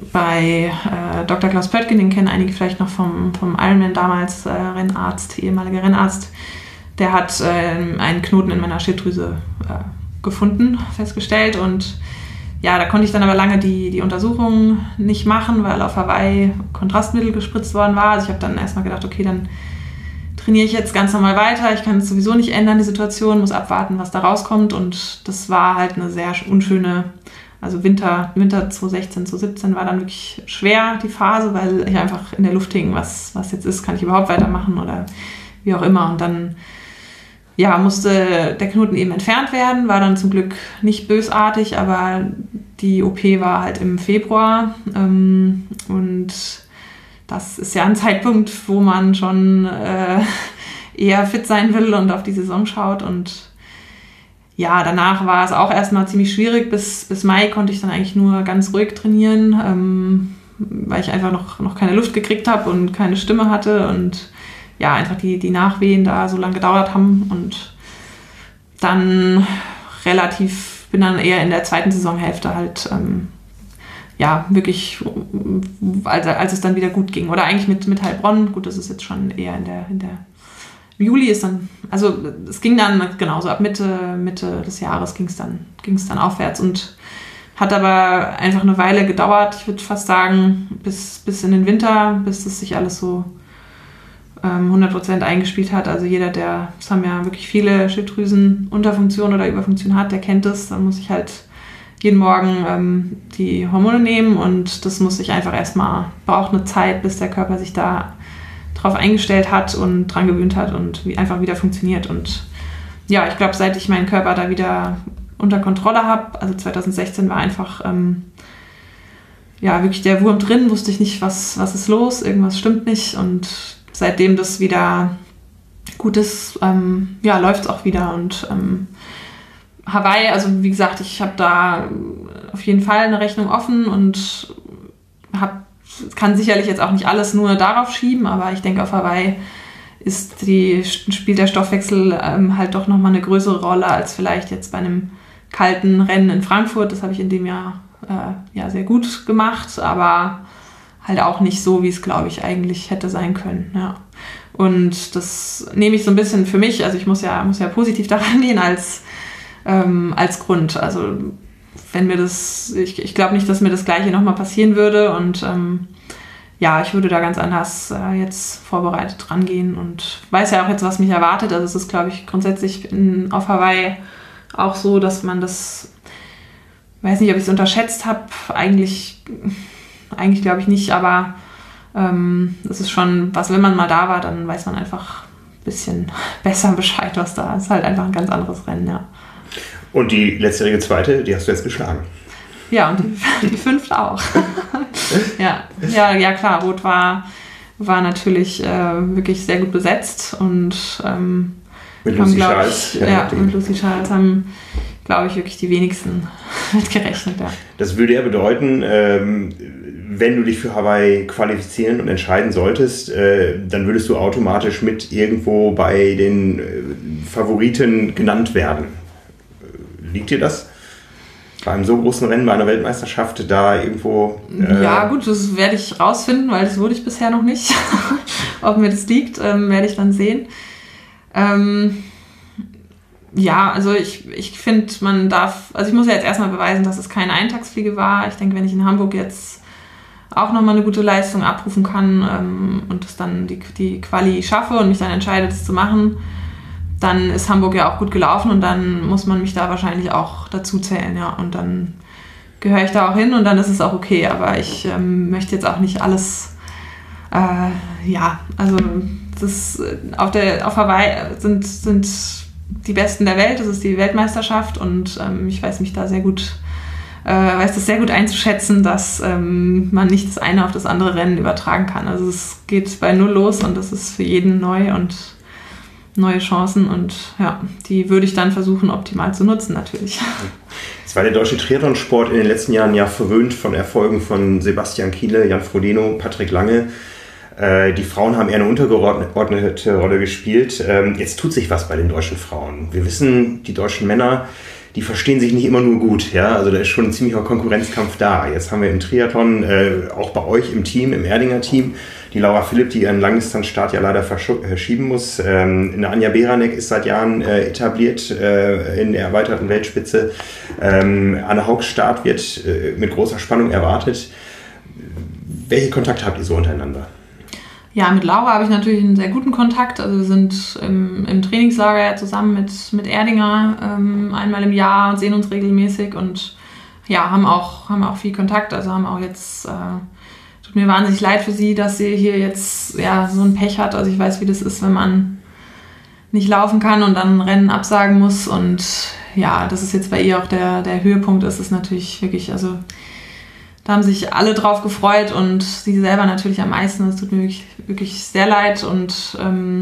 bei Dr. Klaus Pöttgen, den kennen einige vielleicht noch vom Ironman damals, ehemaliger Rennarzt, der hat einen Knoten in meiner Schilddrüse gefunden, festgestellt. Und ja, da konnte ich dann aber lange die Untersuchungen nicht machen, weil auf Hawaii Kontrastmittel gespritzt worden war. Also ich habe dann erstmal gedacht, okay, dann trainiere ich jetzt ganz normal weiter. Ich kann es sowieso nicht ändern, die Situation, muss abwarten, was da rauskommt. Und das war halt eine sehr unschöne, also Winter 2016, 2017 war dann wirklich schwer, die Phase, weil ich einfach in der Luft hing, was jetzt ist, kann ich überhaupt weitermachen oder wie auch immer. Und dann ja, musste der Knoten eben entfernt werden, war dann zum Glück nicht bösartig, aber die OP war halt im Februar und das ist ja ein Zeitpunkt, wo man schon eher fit sein will und auf die Saison schaut. Und ja, danach war es auch erstmal ziemlich schwierig. Bis Mai konnte ich dann eigentlich nur ganz ruhig trainieren, weil ich einfach noch keine Luft gekriegt habe und keine Stimme hatte und ja, einfach die Nachwehen da so lange gedauert haben. Und dann bin dann eher in der zweiten Saisonhälfte halt ja, wirklich, als es dann wieder gut ging. Oder eigentlich mit Heilbronn, gut, das ist jetzt schon eher in der Juli ist dann, also es ging dann genauso, ab Mitte des Jahres ging es dann aufwärts und hat aber einfach eine Weile gedauert, ich würde fast sagen, bis in den Winter, bis das sich alles so 100% eingespielt hat. Also jeder, das haben ja wirklich viele Schilddrüsen-Unterfunktion oder Überfunktion hat, der kennt das. Dann muss ich halt jeden Morgen die Hormone nehmen und das braucht eine Zeit, bis der Körper sich da drauf eingestellt hat und dran gewöhnt hat und einfach wieder funktioniert. Und ja, ich glaube, seit ich meinen Körper da wieder unter Kontrolle habe, also 2016 war einfach ja wirklich der Wurm drin, wusste ich nicht, was ist los, irgendwas stimmt nicht. Und seitdem das wieder gut ist, ja, läuft es auch wieder. Und Hawaii, also wie gesagt, ich habe da auf jeden Fall eine Rechnung offen und kann sicherlich jetzt auch nicht alles nur darauf schieben, aber ich denke, auf Hawaii spielt der Stoffwechsel halt doch nochmal eine größere Rolle als vielleicht jetzt bei einem kalten Rennen in Frankfurt. Das habe ich in dem Jahr ja sehr gut gemacht, aber halt auch nicht so, wie es, glaube ich, eigentlich hätte sein können. Ja. Und das nehme ich so ein bisschen für mich, also ich muss ja positiv daran gehen als Grund. Also wenn mir ich glaube nicht, dass mir das Gleiche nochmal passieren würde und ja, ich würde da ganz anders jetzt vorbereitet rangehen und weiß ja auch jetzt, was mich erwartet. Also es ist, glaube ich, grundsätzlich auf Hawaii auch so, dass man das, weiß nicht, ob ich es unterschätzt habe, eigentlich glaube ich nicht, aber das ist schon was, wenn man mal da war, dann weiß man einfach ein bisschen besser Bescheid, was da ist. Halt einfach ein ganz anderes Rennen, ja. Und die letztjährige zweite, die hast du jetzt geschlagen. Ja, und die fünfte auch. ja, klar, Rot war natürlich wirklich sehr gut besetzt und mit Lucy Charles. Mit Lucy Charles haben, glaube ich, wirklich die wenigsten mitgerechnet. Ja. Das würde ja bedeuten, wenn du dich für Hawaii qualifizieren und entscheiden solltest, dann würdest du automatisch mit irgendwo bei den Favoriten genannt werden. Liegt dir das? Bei einem so großen Rennen, bei einer Weltmeisterschaft, da irgendwo... Ja gut, das werde ich rausfinden, weil das wurde ich bisher noch nicht. Ob mir das liegt, werde ich dann sehen. Ja, also ich finde, man darf... Also ich muss ja jetzt erstmal beweisen, dass es keine Eintagsfliege war. Ich denke, wenn ich in Hamburg jetzt auch nochmal eine gute Leistung abrufen kann und das dann die Quali schaffe und mich dann entscheide, das zu machen, dann ist Hamburg ja auch gut gelaufen und dann muss man mich da wahrscheinlich auch dazu zählen, ja. Und dann gehöre ich da auch hin und dann ist es auch okay. Aber ich möchte jetzt auch nicht alles, ja, also auf Hawaii sind die Besten der Welt, das ist die Weltmeisterschaft und ich weiß mich da sehr gut, weiß das sehr gut einzuschätzen, dass man nicht das eine auf das andere Rennen übertragen kann. Also es geht bei Null los und das ist für jeden neu und neue Chancen und ja, die würde ich dann versuchen optimal zu nutzen natürlich. Jetzt war der deutsche Triathlonsport in den letzten Jahren ja verwöhnt von Erfolgen von Sebastian Kienle, Jan Frodeno, Patrick Lange. Die Frauen haben eher eine untergeordnete Rolle gespielt. Jetzt tut sich was bei den deutschen Frauen. Wir wissen, die deutschen Männer, die verstehen sich nicht immer nur gut. Ja? Also da ist schon ein ziemlicher Konkurrenzkampf da. Jetzt haben wir im Triathlon, auch bei euch im Team, im Erdinger Team, die Laura Philipp, die ihren Langdistanzstart ja leider verschieben muss. Eine Anja Beranek ist seit Jahren etabliert in der erweiterten Weltspitze. Anne Hauks Start wird mit großer Spannung erwartet. Welche Kontakte habt ihr so untereinander? Ja, mit Laura habe ich natürlich einen sehr guten Kontakt. Also wir sind im Trainingslager ja zusammen mit Erdinger einmal im Jahr und sehen uns regelmäßig und ja, haben auch viel Kontakt. Also haben auch jetzt, tut mir wahnsinnig leid für sie, dass sie hier jetzt ja so ein Pech hat. Also ich weiß, wie das ist, wenn man nicht laufen kann und dann ein Rennen absagen muss. Und ja, das ist jetzt bei ihr auch der Höhepunkt. Ist es natürlich wirklich, also da haben sich alle drauf gefreut und sie selber natürlich am meisten. Es tut mir wirklich sehr leid und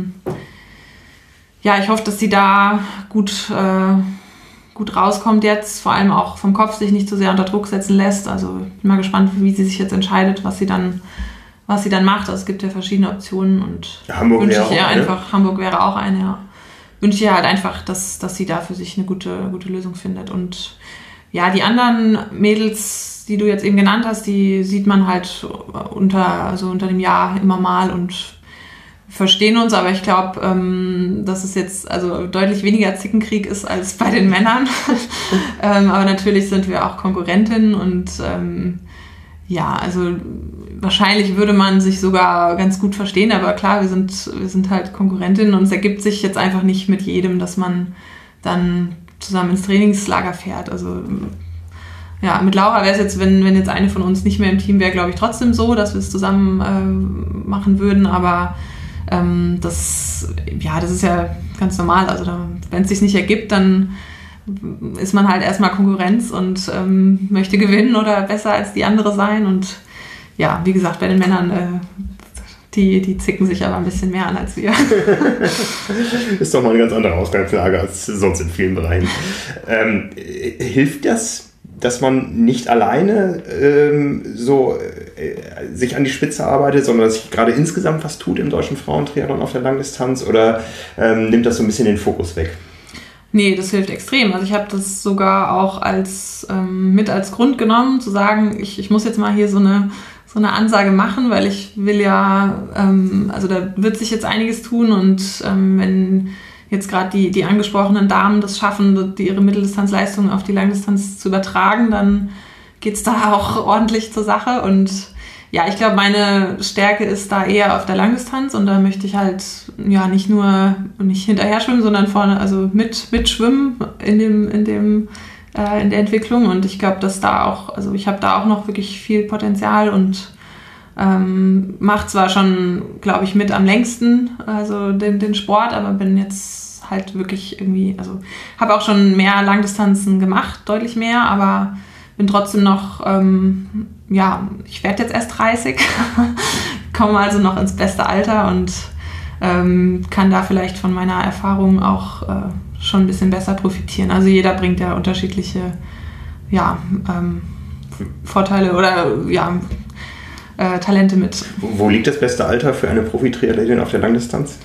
ja, ich hoffe, dass sie da gut rauskommt jetzt, vor allem auch vom Kopf sich nicht zu sehr unter Druck setzen lässt. Also ich bin mal gespannt, wie sie sich jetzt entscheidet, was sie dann macht. Also es gibt ja verschiedene Optionen und ja, Hamburg wünsche wäre ich ihr auch einfach, Hamburg wäre auch eine, ja. Wünsche ich ihr halt einfach, dass sie da für sich eine gute Lösung findet. Und ja, die anderen Mädels, die du jetzt eben genannt hast, die sieht man halt unter dem Jahr immer mal und verstehen uns, aber ich glaube, dass es jetzt also deutlich weniger Zickenkrieg ist als bei den Männern. Aber natürlich sind wir auch Konkurrentinnen und ja, also wahrscheinlich würde man sich sogar ganz gut verstehen, aber klar, wir sind halt Konkurrentinnen und es ergibt sich jetzt einfach nicht mit jedem, dass man dann zusammen ins Trainingslager fährt. Also ja, mit Laura wäre es jetzt, wenn jetzt eine von uns nicht mehr im Team wäre, glaube ich trotzdem so, dass wir es zusammen machen würden, aber das ist ja ganz normal. Also wenn es sich nicht ergibt, dann ist man halt erstmal Konkurrenz und möchte gewinnen oder besser als die andere sein. Und ja, wie gesagt, bei den Männern, die zicken sich aber ein bisschen mehr an als wir. Ist doch mal eine ganz andere Ausgangslage als sonst in vielen Bereichen. Hilft das, dass man nicht alleine sich an die Spitze arbeitet, sondern dass sich gerade insgesamt was tut im deutschen Frauentriathlon auf der Langdistanz, oder nimmt das so ein bisschen den Fokus weg? Nee, das hilft extrem. Also ich habe das sogar auch als Grund genommen, zu sagen, ich muss jetzt mal hier so eine Ansage machen, weil ich will ja, also da wird sich jetzt einiges tun und wenn jetzt gerade die angesprochenen Damen das schaffen, ihre Mitteldistanzleistungen auf die Langdistanz zu übertragen, dann geht's da auch ordentlich zur Sache. Und ja, ich glaube, meine Stärke ist da eher auf der Langdistanz und da möchte ich halt ja nicht hinterher schwimmen, sondern vorne, also mitschwimmen in der Entwicklung. Und ich glaube, dass da auch, also ich habe da auch noch wirklich viel Potenzial und mache zwar schon, glaube ich, mit am längsten, also den Sport, aber bin jetzt halt wirklich irgendwie, also habe auch schon mehr Langdistanzen gemacht, deutlich mehr, aber bin trotzdem noch, ich werde jetzt erst 30, komme also noch ins beste Alter und kann da vielleicht von meiner Erfahrung auch schon ein bisschen besser profitieren. Also jeder bringt ja unterschiedliche Vorteile oder Talente mit. Wo liegt das beste Alter für eine Profi-Triathletin auf der Langdistanz?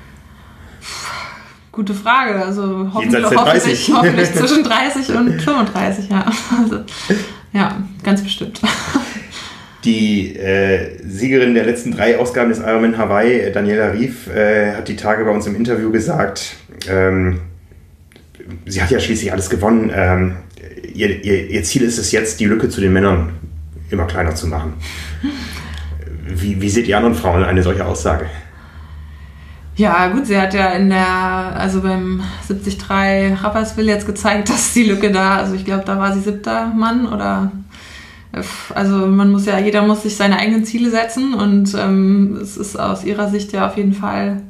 Gute Frage. Also hoffentlich zwischen 30 und 35, ja. Also, ja, ganz bestimmt. Die Siegerin der letzten 3 Ausgaben des Ironman Hawaii, Daniela Rief, hat die Tage bei uns im Interview gesagt, sie hat ja schließlich alles gewonnen. Ihr Ziel ist es jetzt, die Lücke zu den Männern immer kleiner zu machen. Wie seht ihr anderen Frauen eine solche Aussage? Ja gut, sie hat ja beim 73 Rapperswil jetzt gezeigt, dass die Lücke da, also ich glaube, da war sie 7. Mann oder, also jeder muss sich seine eigenen Ziele setzen und es ist aus ihrer Sicht ja auf jeden Fall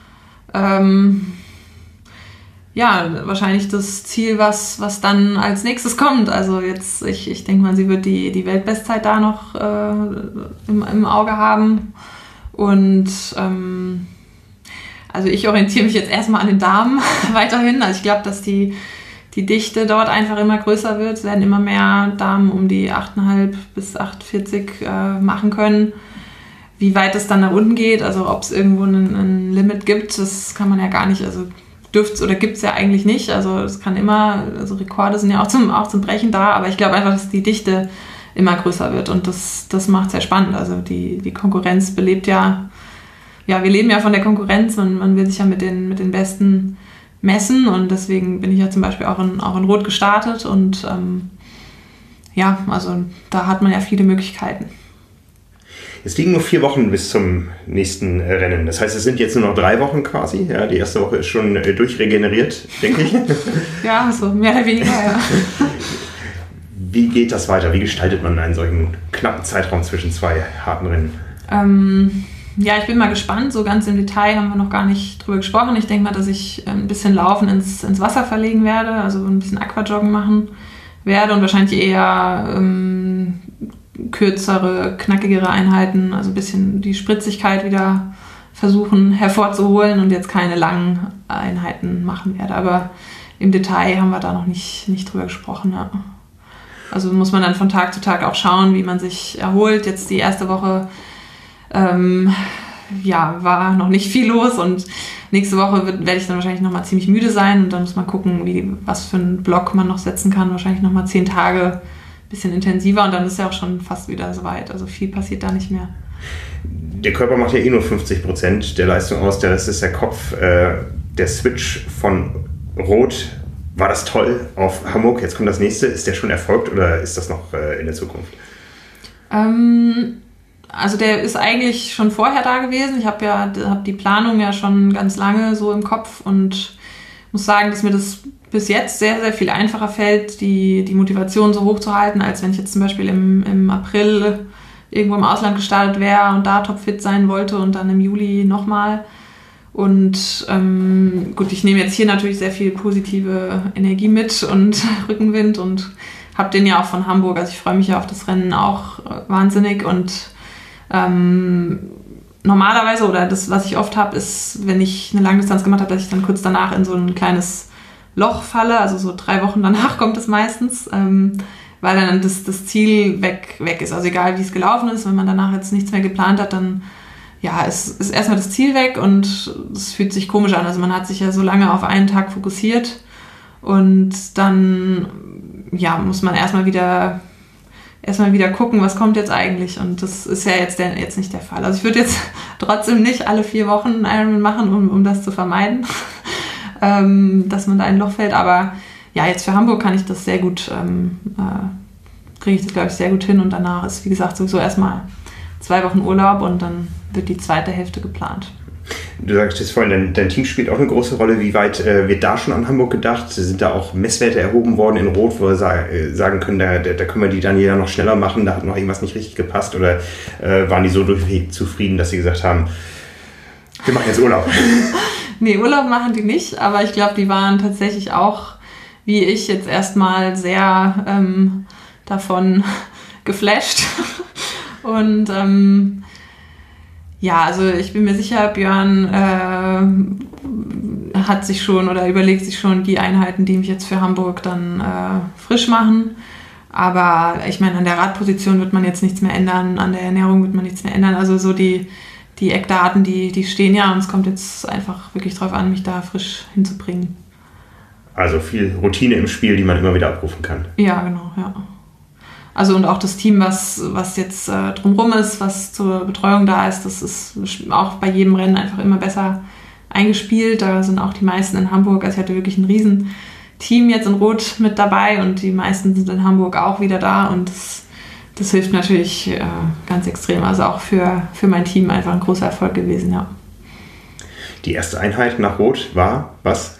wahrscheinlich das Ziel, was dann als nächstes kommt. Also jetzt, ich denke mal, sie wird die Weltbestzeit da noch im Auge haben. Und also ich orientiere mich jetzt erstmal an den Damen weiterhin. Also ich glaube, dass die Dichte dort einfach immer größer wird. Es werden immer mehr Damen um die 8,5 bis 8,40 machen können. Wie weit es dann nach unten geht, also ob es irgendwo ein Limit gibt, das kann man ja gar nicht, also dürft's oder gibt's ja eigentlich nicht. Also es kann immer, also Rekorde sind ja auch zum Brechen da, aber ich glaube einfach, dass die Dichte immer größer wird und das macht es ja spannend. Also die Konkurrenz belebt ja, wir leben ja von der Konkurrenz und man will sich ja mit den Besten messen und deswegen bin ich ja zum Beispiel auch in Rot gestartet und also da hat man ja viele Möglichkeiten. Es liegen nur 4 Wochen bis zum nächsten Rennen. Das heißt, es sind jetzt nur noch 3 Wochen quasi. Ja, die erste Woche ist schon durchregeneriert, denke ich. Ja, so mehr oder weniger, ja. Wie geht das weiter? Wie gestaltet man einen solchen knappen Zeitraum zwischen 2 harten Rennen? Ich bin mal gespannt. So ganz im Detail haben wir noch gar nicht drüber gesprochen. Ich denke mal, dass ich ein bisschen Laufen ins Wasser verlegen werde, also ein bisschen Aquajoggen machen werde und wahrscheinlich eher kürzere, knackigere Einheiten, also ein bisschen die Spritzigkeit wieder versuchen hervorzuholen und jetzt keine langen Einheiten machen werde. Aber im Detail haben wir da noch nicht drüber gesprochen. Ja. Also muss man dann von Tag zu Tag auch schauen, wie man sich erholt. Jetzt die erste Woche war noch nicht viel los und nächste Woche werde ich dann wahrscheinlich nochmal ziemlich müde sein und dann muss man gucken, was für einen Block man noch setzen kann. Wahrscheinlich nochmal 10 Tage, bisschen intensiver und dann ist ja auch schon fast wieder soweit. Also viel passiert da nicht mehr. Der Körper macht ja nur 50% der Leistung aus, der Rest ist der Kopf. Der Switch von Rot, war das toll auf Hamburg? Jetzt kommt das nächste. Ist der schon erfolgt oder ist das noch in der Zukunft? Also der ist eigentlich schon vorher da gewesen. Ich hab die Planung ja schon ganz lange so im Kopf und muss sagen, dass mir das bis jetzt sehr, sehr viel einfacher fällt, die Motivation so hoch zu halten, als wenn ich jetzt zum Beispiel im April irgendwo im Ausland gestartet wäre und da topfit sein wollte und dann im Juli nochmal. Und ich nehme jetzt hier natürlich sehr viel positive Energie mit und Rückenwind und habe den ja auch von Hamburg. Also ich freue mich ja auf das Rennen auch wahnsinnig und normalerweise oder das, was ich oft habe, ist, wenn ich eine Langdistanz gemacht habe, dass ich dann kurz danach in so ein kleines Loch falle, also so 3 Wochen danach kommt es meistens, weil dann das Ziel weg ist. Also egal, wie es gelaufen ist, wenn man danach jetzt nichts mehr geplant hat, dann ist erstmal das Ziel weg und es fühlt sich komisch an. Also man hat sich ja so lange auf einen Tag fokussiert und dann muss man erstmal wieder gucken, was kommt jetzt eigentlich und das ist ja jetzt nicht der Fall. Also ich würde jetzt trotzdem nicht alle 4 Wochen Ironman machen, um das zu vermeiden, dass man da in ein Loch fällt, aber jetzt für Hamburg kann ich das sehr gut, kriege ich das, glaube ich, sehr gut hin und danach ist, wie gesagt, sowieso erstmal 2 Wochen Urlaub und dann wird die zweite Hälfte geplant. Du sagst jetzt vorhin, dein Team spielt auch eine große Rolle. Wie weit wird da schon an Hamburg gedacht? Sind da auch Messwerte erhoben worden in Rot, wo wir sagen können, da können wir die dann jeder noch schneller machen, da hat noch irgendwas nicht richtig gepasst? Oder waren die so durchweg zufrieden, dass sie gesagt haben, wir machen jetzt Urlaub? Nee, Urlaub machen die nicht, aber ich glaube, die waren tatsächlich auch, wie ich, jetzt erstmal sehr davon geflasht. Und also ich bin mir sicher, Björn hat sich schon oder überlegt sich schon die Einheiten, die mich jetzt für Hamburg dann frisch machen. Aber ich meine, an der Radposition wird man jetzt nichts mehr ändern, an der Ernährung wird man nichts mehr ändern. Also so die Eckdaten, die stehen ja und es kommt jetzt einfach wirklich drauf an, mich da frisch hinzubringen. Also viel Routine im Spiel, die man immer wieder abrufen kann. Ja, genau, ja. Also und auch das Team, was jetzt drumherum ist, was zur Betreuung da ist, das ist auch bei jedem Rennen einfach immer besser eingespielt. Da sind auch die meisten in Hamburg. Also ich hatte wirklich ein riesen Team jetzt in Rot mit dabei und die meisten sind in Hamburg auch wieder da und das hilft natürlich ganz extrem. Also auch für mein Team einfach ein großer Erfolg gewesen, ja. Die erste Einheit nach Rot war was?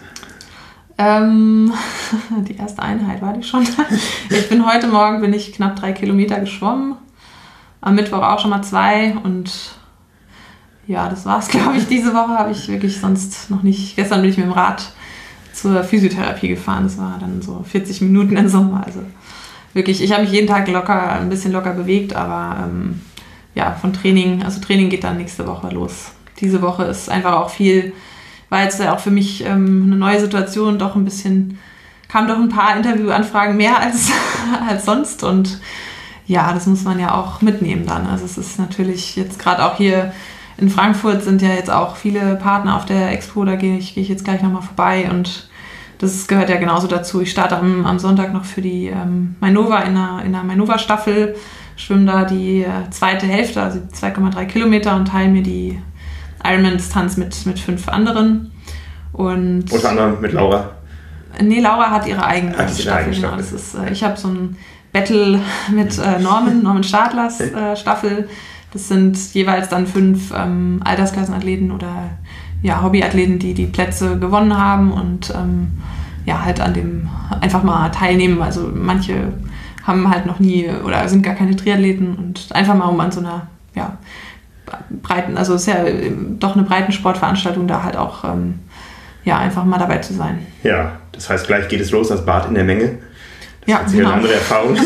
Die erste Einheit war die schon. Heute Morgen bin ich knapp 3 Kilometer geschwommen. Am Mittwoch auch schon mal 2 und das war's, glaube ich. Diese Woche habe ich wirklich sonst noch nicht. Gestern bin ich mit dem Rad zur Physiotherapie gefahren. Das war dann so 40 Minuten im Sommer. Also wirklich, ich habe mich jeden Tag ein bisschen locker bewegt, aber von Training geht dann nächste Woche los. Diese Woche ist einfach auch viel, war jetzt ja auch für mich eine neue Situation, kam doch ein paar Interviewanfragen mehr als sonst und das muss man ja auch mitnehmen dann. Also es ist natürlich jetzt gerade auch hier in Frankfurt sind ja jetzt auch viele Partner auf der Expo, da gehe ich jetzt gleich nochmal vorbei und das gehört ja genauso dazu. Ich starte am Sonntag noch für die Mainova in einer Mainova-Staffel, schwimme da die zweite Hälfte, also 2,3 Kilometer und teile mir die Ironman-Distanz mit 5 anderen. Und unter anderem mit Laura? Nee, Laura hat ihre eigene Staffel. Genau. Das ist, ich habe so ein Battle mit Norman Stadlers Staffel. Das sind jeweils dann 5 Altersklassenathleten oder Hobbyathleten, die Plätze gewonnen haben und halt an dem einfach mal teilnehmen. Also manche haben halt noch nie oder sind gar keine Triathleten und einfach mal um an so einer breiten, also es ist ja doch eine Breitensportveranstaltung, da halt auch einfach mal dabei zu sein. Ja, das heißt, gleich geht es los, das Bad in der Menge. Das ist genau. Eine andere Erfahrung.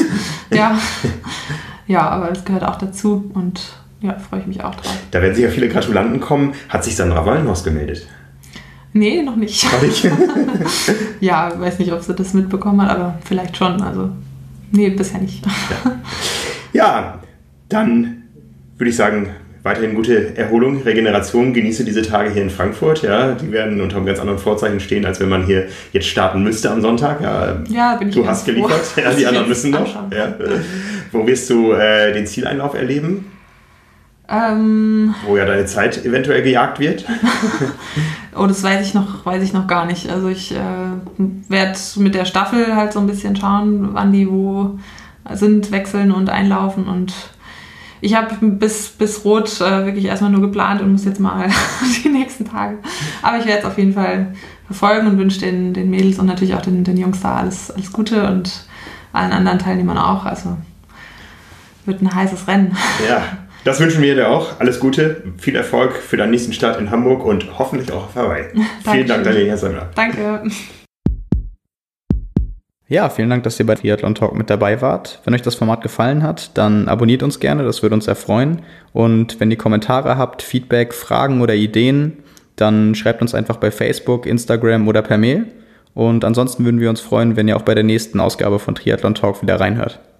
Ja, aber das gehört auch dazu und freue ich mich auch drauf. Da werden sicher viele Gratulanten kommen. Hat sich Sandra Wallenhaus gemeldet? Nee, noch nicht. Noch nicht? Ja, weiß nicht, ob sie das mitbekommen hat, aber vielleicht schon. Also, nee, bisher nicht. Ja, dann würde ich sagen, weiterhin gute Erholung, Regeneration. Genieße diese Tage hier in Frankfurt. Ja, die werden unter einem ganz anderen Vorzeichen stehen, als wenn man hier jetzt starten müsste am Sonntag. Ja, bin ich du hast geliefert. Ja, die anderen müssen noch. Ja. Wo wirst du den Zieleinlauf erleben? Wo ja deine Zeit eventuell gejagt wird? Oh, das weiß ich noch gar nicht. Also ich werde mit der Staffel halt so ein bisschen schauen, wann die wo sind, wechseln und einlaufen und ich habe bis Rot wirklich erstmal nur geplant und muss jetzt mal die nächsten Tage. Aber ich werde es auf jeden Fall verfolgen und wünsche den Mädels und natürlich auch den Jungs da alles Gute und allen anderen Teilnehmern auch. Also wird ein heißes Rennen. Ja, das wünschen wir dir auch. Alles Gute, viel Erfolg für deinen nächsten Start in Hamburg und hoffentlich auch auf Hawaii. Vielen Dank, Daniela Sandra. Danke. Ja, vielen Dank, dass ihr bei Triathlon Talk mit dabei wart. Wenn euch das Format gefallen hat, dann abonniert uns gerne, das würde uns sehr freuen. Und wenn ihr Kommentare habt, Feedback, Fragen oder Ideen, dann schreibt uns einfach bei Facebook, Instagram oder per Mail. Und ansonsten würden wir uns freuen, wenn ihr auch bei der nächsten Ausgabe von Triathlon Talk wieder reinhört.